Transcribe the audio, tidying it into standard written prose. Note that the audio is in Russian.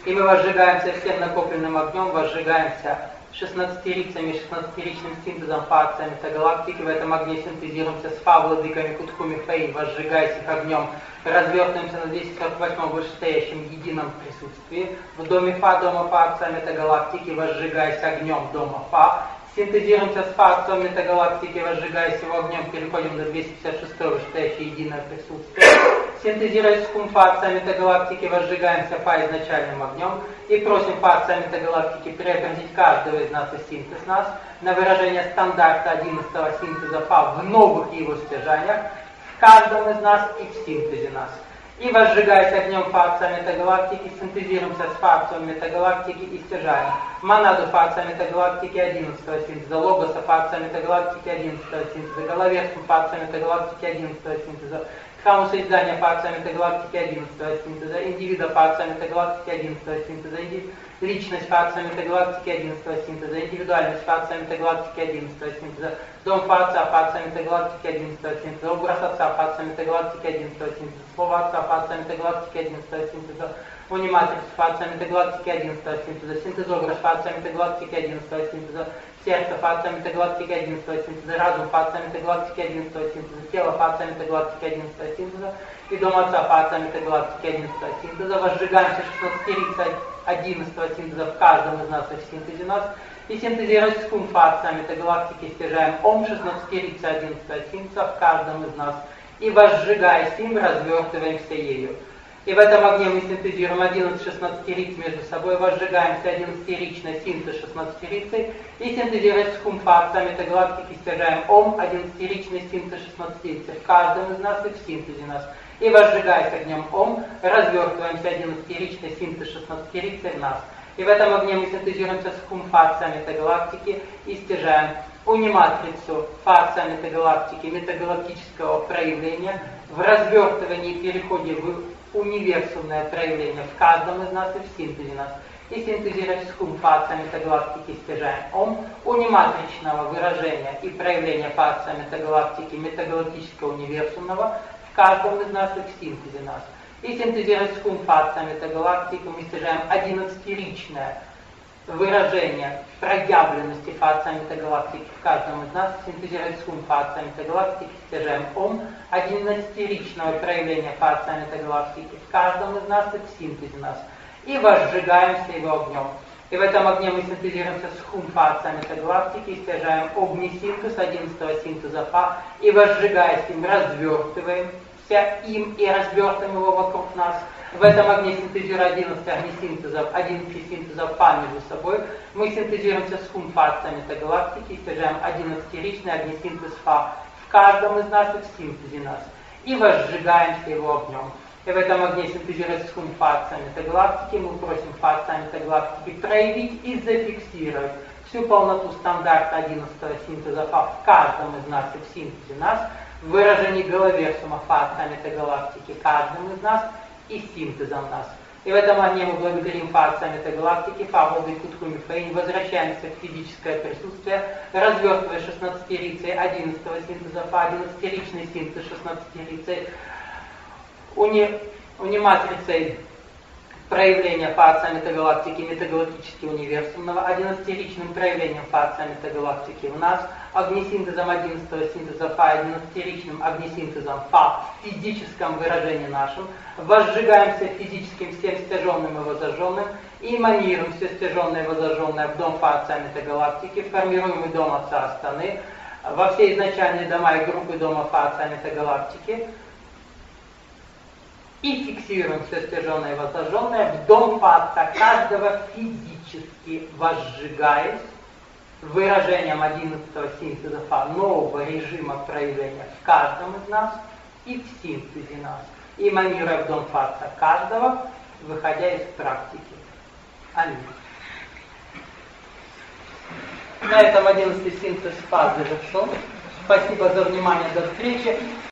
И мы возжигаемся всем накопленным огнем, возжигаемся 16-рицами, 16-ричным синтезом Фа от метагалактики. В этом огне синтезируемся с Фа, владыками Кутхуми Фэй, возжигаясь их огнем, развертываемся на 248 вышестоящем едином присутствии. В доме Фа, дома Фа отца метагалактики, возжигаясь огнем дома Фа. Синтезируемся с Фа отцом метагалактики, возжигаясь его огнем, переходим на 256 вышестоящее единое присутствие. Синтезируясь с Хум Фа отца метагалактики, возжигаемся Фа изначальным огнем и просим Фа отца метагалактики преобразить каждого из нас и синтез нас на выражение стандарта 11-го синтеза Фа в новых его стяжаниях, в каждом из нас и в синтезе нас. И возжигаясь огнем Фа отца метагалактики, синтезируемся с Фа отцом метагалактики и стяжаем монаду Фа отца метагалактики 11-го синтеза, логоса Фа отца метагалактики 11-го синтеза, головешку Фа отца метагалактики 11-го синтеза, храму создания Фа отца метагалактики 11-го синтеза, индивида Фа отца метагалактики 11-го синтеза, личность Фа отца метагалактики 11-го синтеза, индивидуальность Фа отца метагалактики 11-го синтеза, дом Фа отца метагалактики 11-го синтеза, образ отца Фа отца метагалактики 11-го синтеза, слово отца Фа отца метагалактики 11-го синтеза, униматрикс Фа отца метагалактики 11-го синтеза, синтезобраз Фа отца метагалактики 11-го синтеза, сердце Фа отца метагалактики 11-го синтеза, разум Фа отца метагалактики 11-го синтеза, тело Фа отца метагалактики 11-го синтеза и дом отца Фа отца метагалактики 11-го синтеза. Возжигаемся 16-рицей 11-го синтеза в каждом из нас и в синтезе нас. И синтезируясь с Хум Фа отца метагалактики, стяжаем Ом 16-рицей 11-го синтеза в каждом из нас. И возжигаясь им, развертываемся ею. И в этом огне мы синтезируем 11 16-риц между собой, возжигаемся 11-ричный синтез 16-рицей, и синтезируясь с Хум Фа отца метагалактики, стяжаем Ом 11-ричный синтез 16-рицей в каждом из нас и в синтезе нас. И возжигаясь огнем Ом, развертываемся 11-ричный синтез 16-рицей в нас. И в этом огне мы синтезируемся с Хум Фа отца метагалактики и стяжаем униматрицу Фа отца метагалактики, метагалактического проявления, в развертывании и переходе в универсумное проявление в каждом из нас и в синтезе нас. И синтезируясь с Хум Фа отца метагалактики, стяжаем Ом униматричного выражения и проявления Фа отца метагалактики, метагалактического универсумного в каждом из нас и в синтезе нас. И синтезируясь с Хум Фа отца метагалактики, мы стяжаем 11-ричное выражение проявленности Фа отца метагалактики в каждом из нас, синтезируясь с Хум Фа отца метагалактики, стяжаем Ом 11-ричного проявления Фа отца метагалактики в каждом из нас и в синтезе нас. И возжигаемся его огнем. И в этом огне мы синтезируемся с Хум Фа отца метагалактики, стяжаем огнесинтез 11-го синтеза Фа, и возжигаясь им, развертываемся им и развертываем его вокруг нас. В этом огне синтезируя 11 огнесинтезов, 11 синтезов Фа между собой, мы синтезируемся с Хум Фа отца метагалактики и стяжаем 11-ричный огнесинтез Фа в каждом из нас и в синтезе нас. И возжигаемся его огнем. И в этом огне синтезируясь с Хум Фа отца метагалактики, мы просим Фа отца метагалактики проявить и зафиксировать всю полноту стандарта 11-го синтеза Фа в каждом из нас и в синтезе нас, в выражении головерсума Фа отца метагалактики каждым из нас и синтезом нас. И в этом огне мы благодарим Фа отца метагалактики, Фа владык Кутхуми Фэй, возвращаемся в физическое присутствие, развертывая 16-рицей 11-го синтеза Фа, 11-ричный синтез 16-рицей, униматрицей проявления Фа отца метагалактики, метагалактически универсумного, 11-ричным проявлением Фа отца метагалактики в нас, огнесинтезом 11-го синтеза Фа, 11-ричным огнесинтезом Фа в физическом выражении нашем, возжигаемся физическим всем стяженным и возожженным, и эманируем все стяженное и возожженное в дом Фа отца метагалактики, формируемый дом отца Астаны, во все изначальные дома и группы дома Фа отца метагалактики, и фиксируем все стяженное и возожженное в дом Фа отца каждого физически возжигаясь выражением 11-го синтеза Фа нового режима проявления в каждом из нас и в синтезе нас, и эманируя в дом Фа отца каждого, выходя из практики. Аминь. На этом 11-й синтез Фа завершен. Спасибо за внимание, до встречи.